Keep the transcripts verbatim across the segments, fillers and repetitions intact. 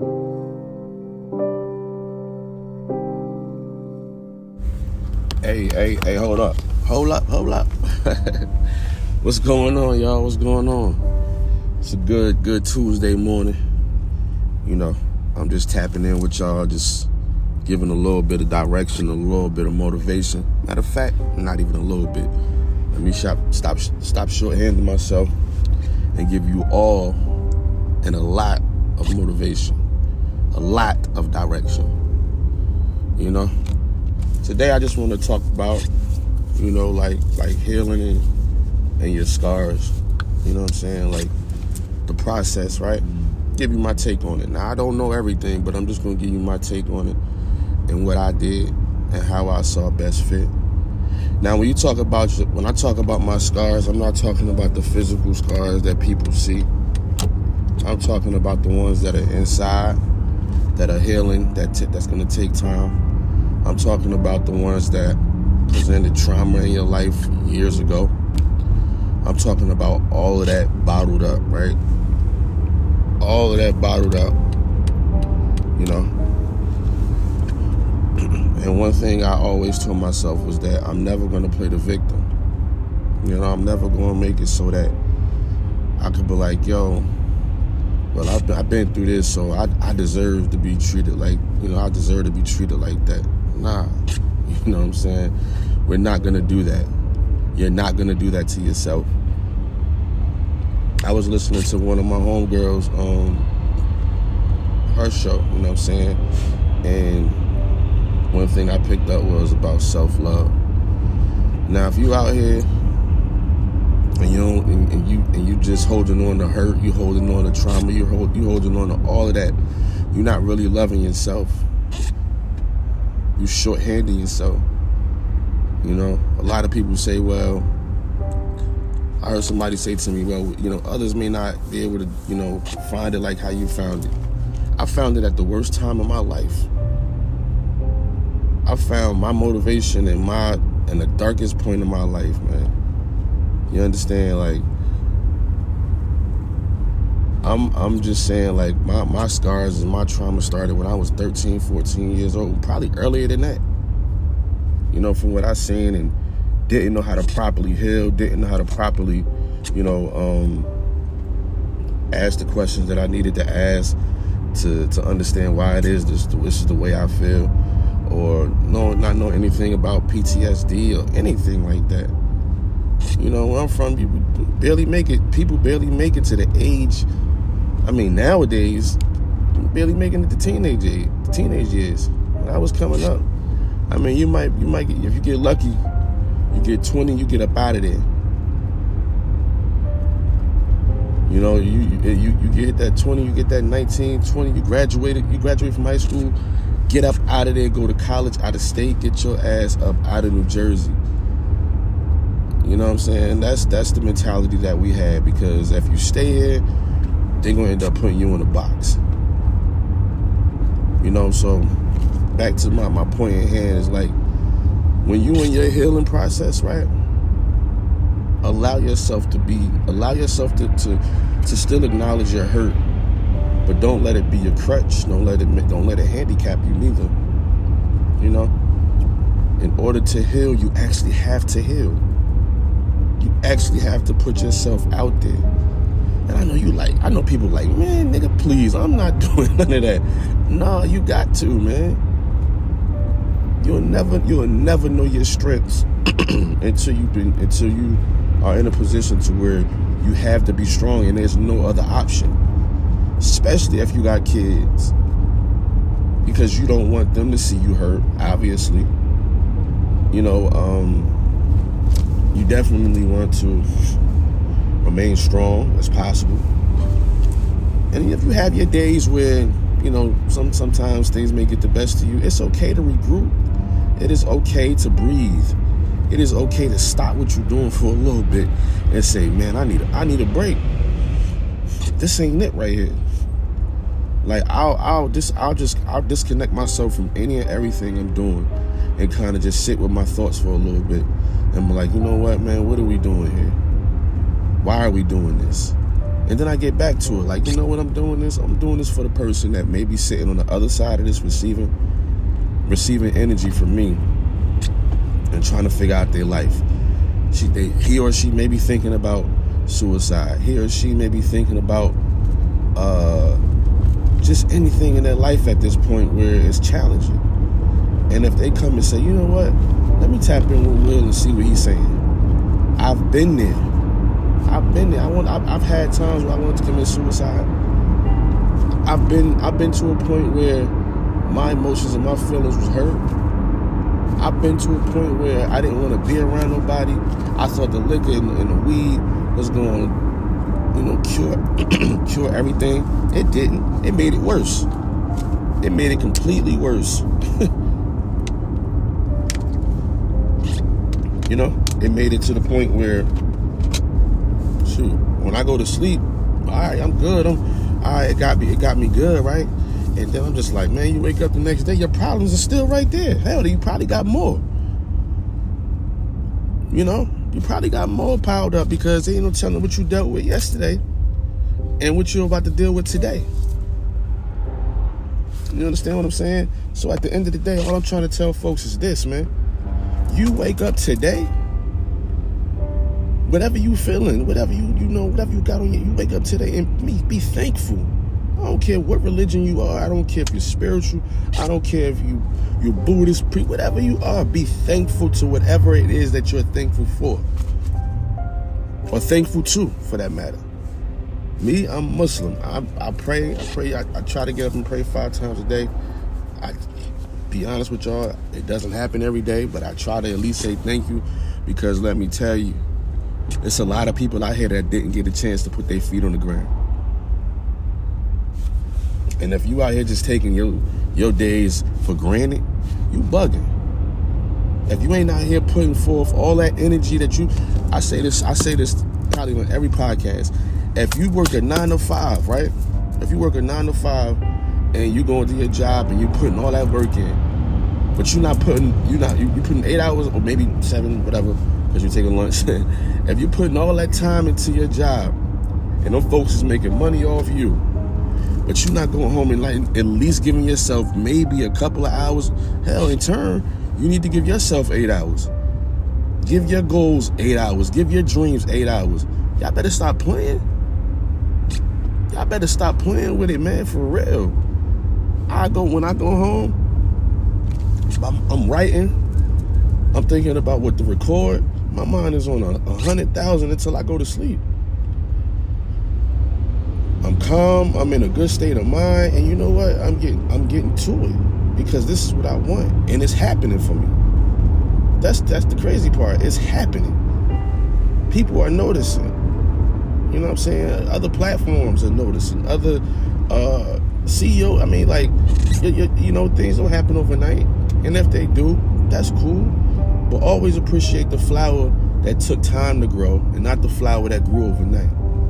Hey, hey, hey, hold up. Hold up, hold up. What's going on, y'all? What's going on? It's a good, good Tuesday morning. You know, I'm just tapping in with y'all, just giving a little bit of direction, a little bit of motivation. Matter of fact, not even a little bit. Let me stop, stop, stop shorthanding myself and give you all and a lot of motivation, a lot of direction. You know, today I just want to talk about, you know, like like healing and, and your scars. You know what I'm saying? Like the process, right? Give you my take on it. Now, I don't know everything, but I'm just going to give you my take on it and what I did and how I saw best fit. Now, when you talk about, when I talk about my scars, I'm not talking about the physical scars that people see. I'm talking about the ones that are inside, that are healing, that t- that's going to take time. I'm talking about the ones that presented trauma in your life years ago. I'm talking about all of that bottled up, right? All of that bottled up, you know. And one thing I always told myself was that I'm never going to play the victim. You know, I'm never going to make it so that I could be like, yo, well, I've been, I've been through this, so I, I deserve to be treated like, you know, I deserve to be treated like that. Nah, you know what I'm saying? We're not going to do that. You're not going to do that to yourself. I was listening to one of my homegirls, um, her show, you know what I'm saying? And one thing I picked up was about self-love. Now, if you out here and you don't, and, and you and you just holding on to hurt, you holding on to trauma, you hold you holding on to all of that, you're not really loving yourself. You shorthanding yourself. You know, a lot of people say, well, I heard somebody say to me, well, you know, others may not be able to, you know, find it like how you found it. I found it at the worst time of my life. I found my motivation in my in the darkest point of my life, man. You understand? Like, I'm I'm just saying, like, my, my scars and my trauma started when I was thirteen, fourteen years old, probably earlier than that. You know, from what I seen, and didn't know how to properly heal, didn't know how to properly, you know, um, ask the questions that I needed to ask to to understand why it is this, this is the way I feel. Or no, not know anything about P T S D or anything like that. You know, where I'm from, people barely make it. People barely make it to the age. I mean, nowadays, barely making it to teenage age, teenage years. When I was coming up, I mean, you might, you might get, if you get lucky, you get twenty, you get up out of there. You know, you you you get that twenty, you get that nineteen, twenty. You graduated, you graduate from high school. Get up out of there, go to college, out of state, get your ass up out of New Jersey. You know what I'm saying? That's that's the mentality that we had, because if you stay here, they're going to end up putting you in a box. You know, so back to my, my point in hand is like, when you in your healing process, right, allow yourself to be, allow yourself to, to, to still acknowledge your hurt. But don't let it be your crutch. Don't let it don't let it handicap you neither. You know? In order to heal, you actually have to heal. You actually have to put yourself out there. And I know you like, I know people like, man, nigga, please, I'm not doing none of that. No, you got to, man. You'll never, you'll never know your strengths until you've been, until you are in a position to where you have to be strong and there's no other option. Especially if you got kids, because you don't want them to see you hurt, obviously. You know, um, you definitely want to remain strong as possible. And if you have your days where, you know, some sometimes things may get the best of you, it's okay to regroup. It is okay to breathe. It is okay to stop what you're doing for a little bit and say, man, I need a, I need a break. This ain't it right here. Like, I'll I'll just I'll just I'll disconnect myself from any and everything I'm doing and kind of just sit with my thoughts for a little bit and be like, you know what, man, what are we doing here? Why are we doing this? And then I get back to it. Like, you know what, I'm doing this? I'm doing this for the person that may be sitting on the other side of this, receiving receiving energy from me and trying to figure out their life. She, they, he or she may be thinking about suicide. He or she may be thinking about uh, just anything in their life at this point where it's challenging. And if they come and say, you know what, let me tap in with Will and see what he's saying. I've been there. I've been there. I want. I've, I've had times where I wanted to commit suicide. I've been. I've been to a point where my emotions and my feelings was hurt. I've been to a point where I didn't want to be around nobody. I thought the liquor and, and the weed was going to, you know, cure cure everything. It didn't. It made it worse. It made it completely worse. You know, it made it to the point where, shoot, when I go to sleep, all right, I'm good. I'm, all right, it got me, it got me good, right? And then I'm just like, man, you wake up the next day, your problems are still right there. Hell, you probably got more. You know, you probably got more piled up because there ain't no telling what you dealt with yesterday and what you're about to deal with today. You understand what I'm saying? So at the end of the day, all I'm trying to tell folks is this, man. You wake up today, whatever you feeling, whatever you you know, whatever you got on you, you wake up today and be, be thankful. I don't care what religion you are. I don't care if you're spiritual. I don't care if you, you're Buddhist, pre, whatever you are. Be thankful to whatever it is that you're thankful for. Or thankful to, for that matter. Me, I'm Muslim. I, I pray, I pray, I, I try to get up and pray five times a day. I be honest with y'all, it doesn't happen every day, but I try to at least say thank you, because let me tell you, there's a lot of people out here that didn't get a chance to put their feet on the ground. And if you out here just taking your your days for granted, you bugging. If you ain't out here putting forth all that energy that you, I say this, I say this probably on every podcast. If you work a nine to five, right? If you work a nine to five and you going to your job and you putting all that work in, but you're not putting, you're not, you you putting eight hours or maybe seven, whatever, because you're taking lunch. If you're putting all that time into your job and those folks is making money off you, but you're not going home and like at least giving yourself maybe a couple of hours, hell, in turn, you need to give yourself eight hours. Give your goals eight hours. Give your dreams eight hours. Y'all better stop playing. Y'all better stop playing with it, man, for real. I go, when I go home, I'm, I'm writing. I'm thinking about what to record. My mind is on a, a hundred thousand until I go to sleep. I'm calm. I'm in a good state of mind, and you know what? I'm getting, I'm getting to it because this is what I want, and it's happening for me. That's that's the crazy part. It's happening. People are noticing. You know what I'm saying? Other platforms are noticing. Other uh, C E O. I mean, like, you, you, you know, things don't happen overnight, and if they do, that's cool. But always appreciate the flower that took time to grow, and not the flower that grew overnight.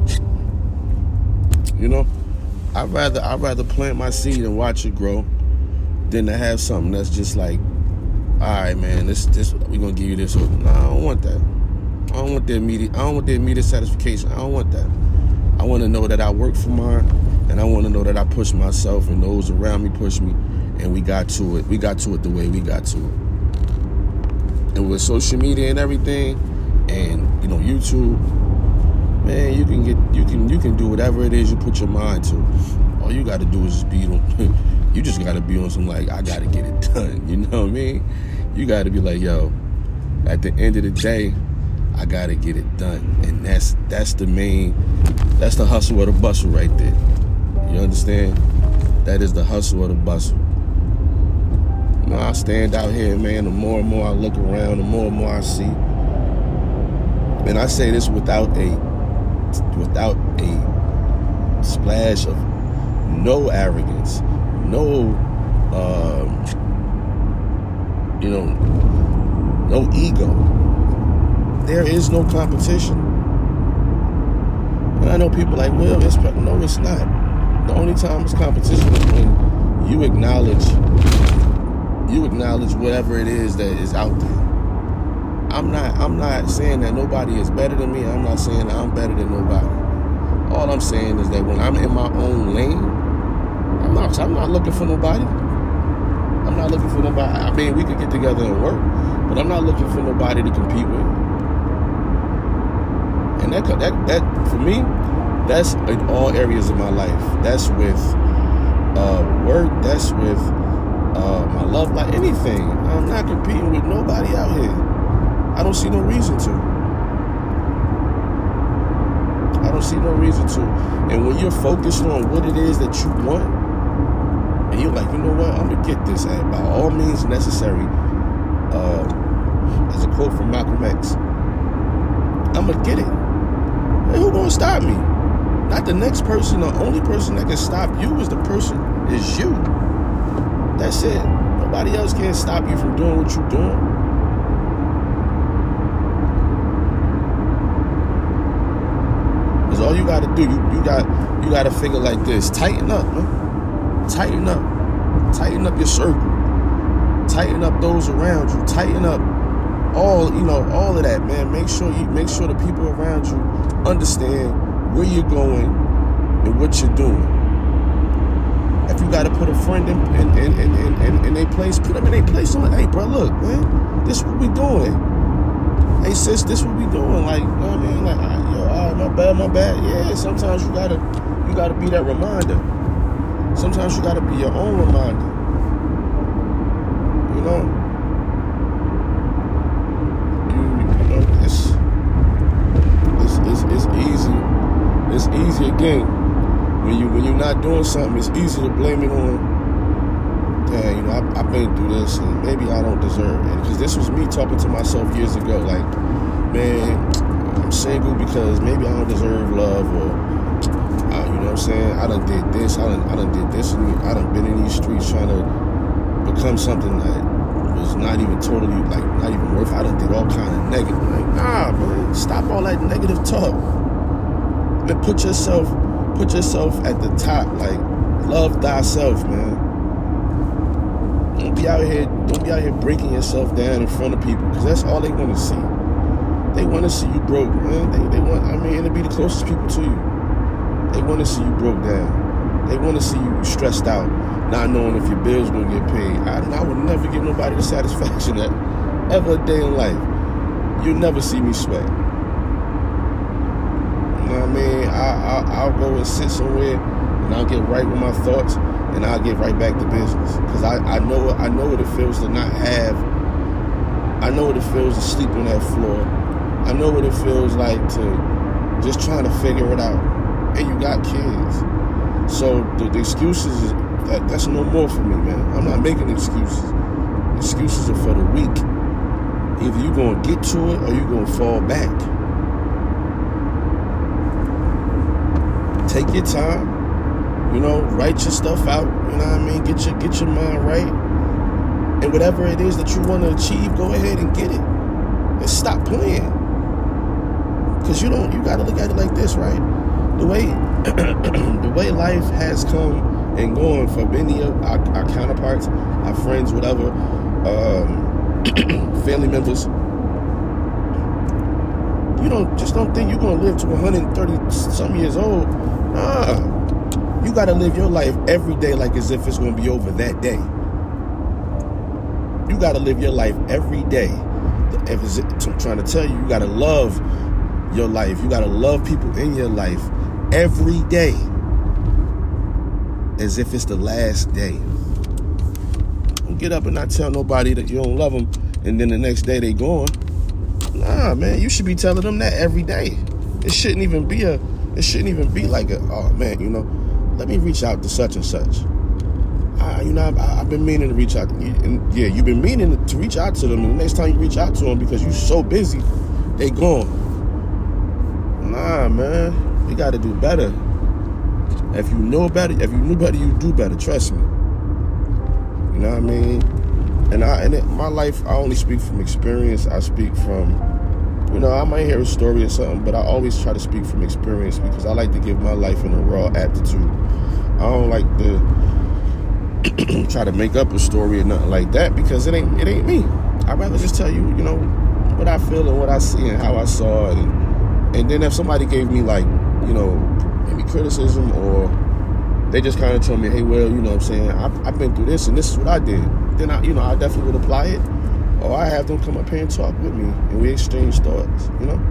You know, I'd rather I'd rather plant my seed and watch it grow than to have something that's just like, all right, man, this this we're gonna give you this. No, I don't want that. I don't want the immediate. I don't want the immediate satisfaction. I don't want that. I want to know that I work for mine, and I want to know that I push myself and those around me push me, and we got to it. We got to it the way we got to it. And with social media and everything, and you know, YouTube, man, you can get you can you can do whatever it is you put your mind to. All you got to do is just be on. You just got to be on some like, I got to get it done. You know what I mean? You got to be like, yo, at the end of the day, I got to get it done. And that's that's the main, that's the hustle or the bustle right there. You understand? That is the hustle or the bustle. You know, I stand out here, man, the more and more I look around, the more and more I see. And I say this without a, without a splash of no arrogance, no, um, you know, no ego. There is no competition. And I know people like, well, it's, no, it's not. The only time it's competition is when you acknowledge, you acknowledge whatever it is that is out there. I'm not, I'm not saying that nobody is better than me. I'm not saying that I'm better than nobody. All I'm saying is that when I'm in my own lane, I'm not, I'm not looking for nobody. I'm not looking for nobody. I mean, we could get together and work, but I'm not looking for nobody to compete with. And that, that, that for me, that's in all areas of my life. That's with uh, work. That's with uh, my love life. Anything. I'm not competing with nobody out here. I don't see no reason to. I don't see no reason to. And when you're focused on what it is that you want, and you're like, you know what, I'm gonna get this at by all means necessary. Uh, as a quote from Malcolm X, I'm gonna get it. And who gonna stop me? Not the next person. The only person that can stop you is the person, is you. That's it. Nobody else can stop you from doing what you're doing. Because all you gotta do, you, you got you gotta figure like this. Tighten up, man. Tighten up. Tighten up your circle. Tighten up those around you. Tighten up all, you know, all of that, man. Make sure you make sure the people around you understand where you're going and what you're doing. If you got to put a friend in in, in, in, in, in their place, put them in their place. I'm like, hey, bro, look, man, this what we doing. Hey, sis, this what we doing. Like, you know what I mean? Like, yo, all right, my bad, my bad. Yeah, sometimes you gotta, you gotta be that reminder. Sometimes you gotta be your own reminder. You know, you, you know, it's, it's, it's, it's easy. It's easy again. When you when you're not doing something, it's easy to blame it on, dang, you know, I, I've been through this and maybe I don't deserve it. Because this was me talking to myself years ago, like, man, I'm single because maybe I don't deserve love, or, uh, you know what I'm saying, I done did this, I done, I done did this, and I done been in these streets trying to become something that was not even totally, like, not even worth it. I done did all kind of negative. Like, nah, man, stop all that negative talk. Man, put yourself... Put yourself at the top, like, love thyself, man. Don't be out here, don't be out here breaking yourself down in front of people, because that's all they want to see. They want to see you broke, man. They, they want, I mean, it'll be the closest people to you. They want to see you broke down. They want to see you stressed out, not knowing if your bills gonna get paid. I, I would never give nobody the satisfaction that ever a day in life. You'll never see me sweat. You know what I mean? I, I, I'll go and sit somewhere, and I'll get right with my thoughts, and I'll get right back to business. Because I, I know I know what it feels to not have. I know what it feels to sleep on that floor. I know what it feels like to just trying to figure it out. And you got kids. So the, the excuses, is, that, that's no more for me, man. I'm not making excuses. Excuses are for the weak. Either you're going to get to it or you're going to fall back. Take your time, you know, write your stuff out, you know what I mean? Get your get your mind right. And whatever it is that you want to achieve, go ahead and get it. And stop playing. Cause you don't you gotta look at it like this, right? The way the way life has come and gone for many of our, our counterparts, our friends, whatever, um, family members. You don't just don't think you're gonna live to one hundred thirty some years old. Nah, you gotta live your life every day like as if it's gonna be over that day. You gotta live your life every day. If it's, I'm trying to tell you, you gotta love your life. You gotta love people in your life every day as if it's the last day. Don't get up and not tell nobody that you don't love them, and then the next day they gone. Nah, man, you should be telling them that every day. It shouldn't even be a, it shouldn't even be like a, oh man, you know, let me reach out to such and such. Ah, you know, I've, I've been meaning to reach out to you. And yeah, you've been meaning to reach out to them. And the next time you reach out to them, because you're so busy, they gone. Nah, man, you got to do better. If you know better, if you knew better, you do better. Trust me. You know what I mean? And I, and it, my life, I only speak from experience. I speak from, you know, I might hear a story or something, but I always try to speak from experience because I like to give my life in a raw aptitude. I don't like to try to make up a story or nothing like that because it ain't it ain't me. I'd rather just tell you, you know, what I feel and what I see and how I saw it. And, and then if somebody gave me, like, you know, maybe criticism, or they just kind of tell me, hey, well, you know what I'm saying, I, I've been through this and this is what I did. Then, I, you know, I definitely would apply it. Or I have them come up here and talk with me and we exchange thoughts, you know?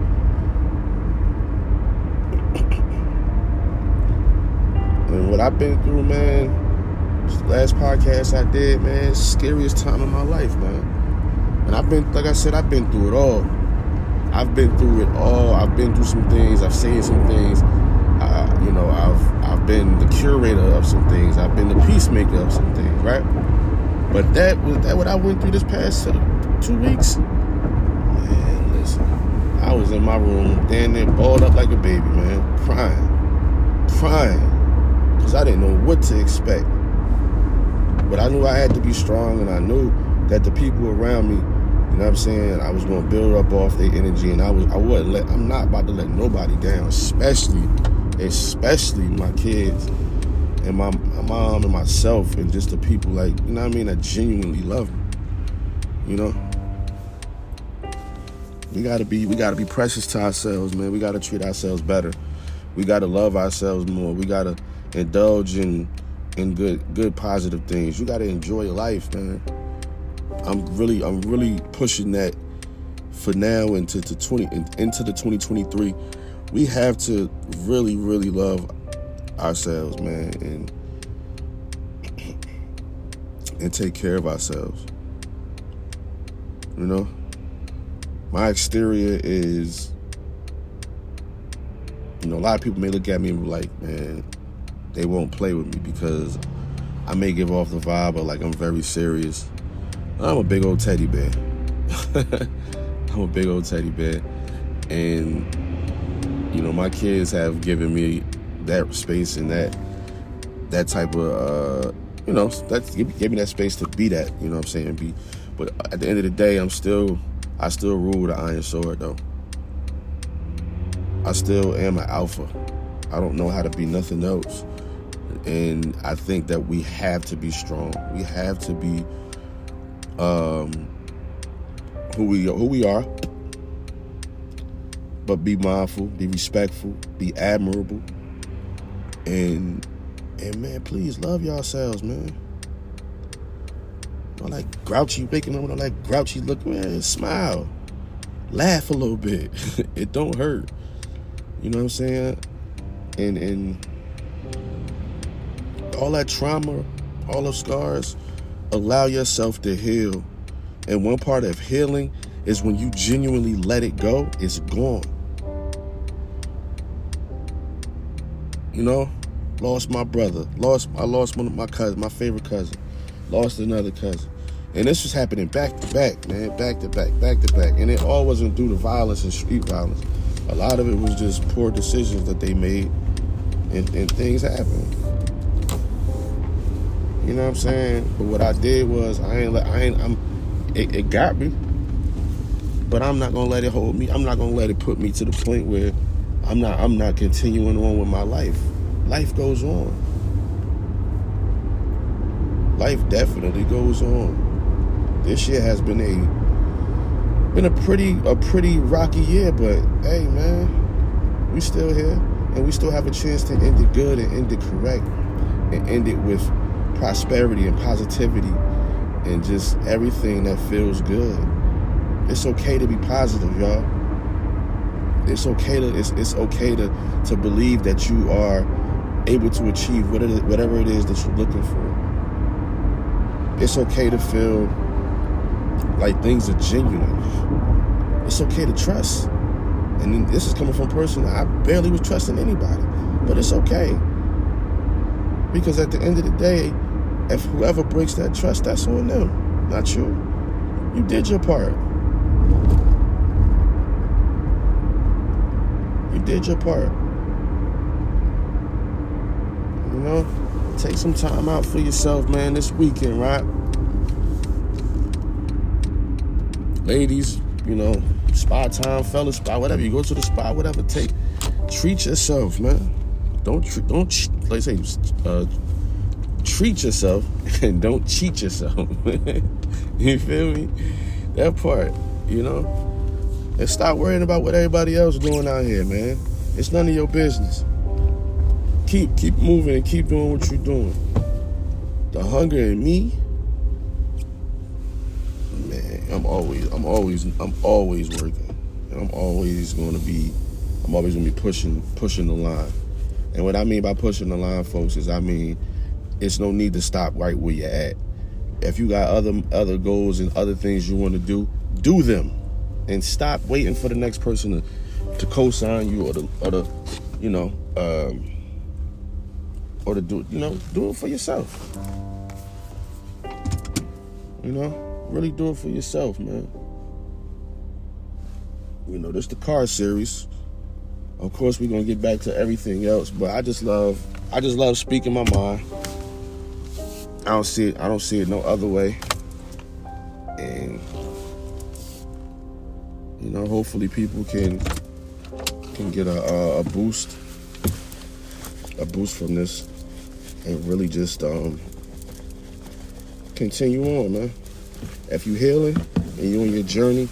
And what I've been through, man, this last podcast I did, man, scariest time of my life, man. And I've been, like I said, I've been through it all. I've been through it all. I've been through some things. I've seen some things. I, you know, I've I've been the curator of some things. I've been the peacemaker of some things, right? But that was that what I went through this past two weeks. Man, listen, I was in my room, damn near balled up like a baby, man, crying, crying, because I didn't know what to expect. But I knew I had to be strong, and I knew that the people around me, you know what I'm saying, I was going to build up off their energy, and I was I wouldn't let I'm not about to let nobody down, especially especially my kids and my, my mom and myself, and just the people, like, you know what I mean, that genuinely love me. You know, we gotta be we gotta be precious to ourselves, man. We gotta treat ourselves better. We gotta love ourselves more. We gotta indulge in in good good positive things. You gotta enjoy life, man. I'm really I'm really pushing that for now into to twenty into the twenty twenty-three. We have to really really love ourselves, man, and and take care of ourselves. You know, my exterior is, you know, a lot of people may look at me and be like, man, they won't play with me because I may give off the vibe of like I'm very serious. I'm a big old teddy bear. I'm a big old teddy bear. And, you know, my kids have given me that space and that that type of, uh, you know, that gave me that space to be that, you know what I'm saying? Be, but at the end of the day, I'm still, I still rule the iron sword, though. I still am an alpha. I don't know how to be nothing else. And I think that we have to be strong. We have to be um, who we who we are, but be mindful, be respectful, be admirable, and and man, please love yourselves, man. Don't like grouchy waking up, don't like grouchy look, man. Smile, laugh a little bit. It don't hurt. You know what I'm saying? And and all that trauma, all those scars, allow yourself to heal. And one part of healing is when you genuinely let it go, it's gone. You know, lost my brother, lost I lost one of my cousins, my favorite cousin, lost another cousin. And this was happening back to back, man, back to back, back to back. And it all wasn't due to violence and street violence. A lot of it was just poor decisions that they made, and, and things happened. You know what I'm saying? But what I did was I ain't let I ain't I'm it, it got me. But I'm not gonna let it hold me. I'm not gonna let it put me to the point where I'm not I'm not continuing on with my life. Life goes on. Life definitely goes on. This year has been a been a pretty a pretty rocky year, but hey man, we still here and we still have a chance to end it good and end it correct and end it with prosperity and positivity and just everything that feels good. It's okay to be positive, y'all. It's okay to it's it's okay to to believe that you are able to achieve whatever whatever it is that you're looking for. It's okay to feel like things are genuine. It's okay to trust. And this is coming from a person I barely was trusting anybody. But it's okay. Because at the end of the day, if whoever breaks that trust, that's on them, not you. You did your part. You did your part. You know? Take some time out for yourself, man, this weekend, right? Ladies, you know, spa time, fellas, spa, whatever. You go to the spa, whatever. Take, treat yourself, man. Don't tre- don't like say uh, treat yourself and don't cheat yourself. You feel me? That part, you know. And stop worrying about what everybody else doing out here, man. It's none of your business. keep keep moving and keep doing what you're doing. The hunger in me, man, I'm always, I'm always, I'm always working. And I'm always gonna be, I'm always gonna be pushing, pushing the line. And what I mean by pushing the line, folks, is I mean, it's no need to stop right where you're at. If you got other other goals and other things you want to do, do them, and stop waiting for the next person to, to co-sign you or the or the, you know, um, or to do, you know, do it for yourself. You know, really do it for yourself, man. You know, this the car series. Of course, we're gonna get back to everything else, but I just love, I just love speaking my mind. I don't see it. I don't see it no other way. And you know, hopefully, people can can get a, a, a boost, a boost from this, and really just um, continue on, man. If you healing and you on your journey,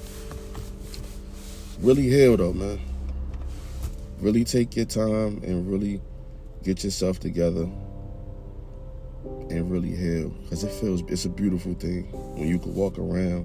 really heal though, man. Really take your time and really get yourself together and really heal, because it feels, it's a beautiful thing when you can walk around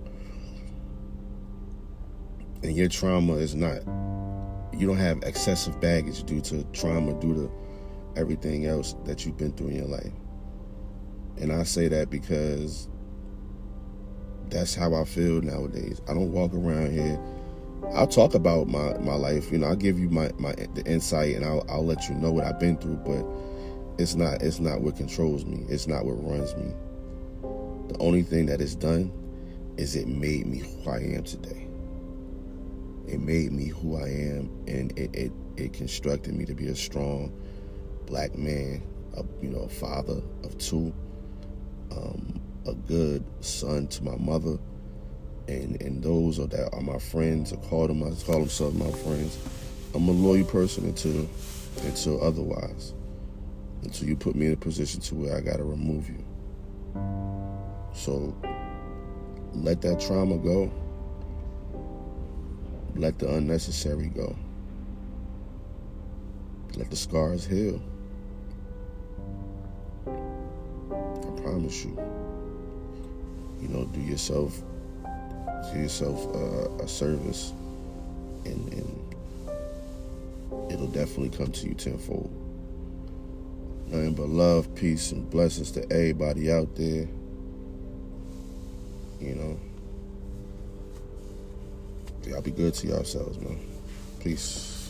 and your trauma is not, you don't have excessive baggage due to trauma, due to everything else that you've been through in your life. And I say that because that's how I feel nowadays. I don't walk around here, I'll talk about my, my life, you know, I'll give you my, my the insight, and I'll I'll let you know what I've been through, but it's not it's not what controls me. It's not what runs me. The only thing that it's done is it made me who I am today. It made me who I am, and it it, it constructed me to be a strong black man, a, you know, a father of two, um, a good son to my mother, and and those are that are my friends. I call them I call themselves my friends. I'm a loyal person until until otherwise. Until you put me in a position to where I gotta remove you. So let that trauma go. Let the unnecessary go. Let the scars heal. I promise you. You know, do yourself do yourself uh, a service, and, and it'll definitely come to you tenfold. Nothing but love, peace, and blessings to everybody out there. You know, y'all be good to yourselves, man. Peace.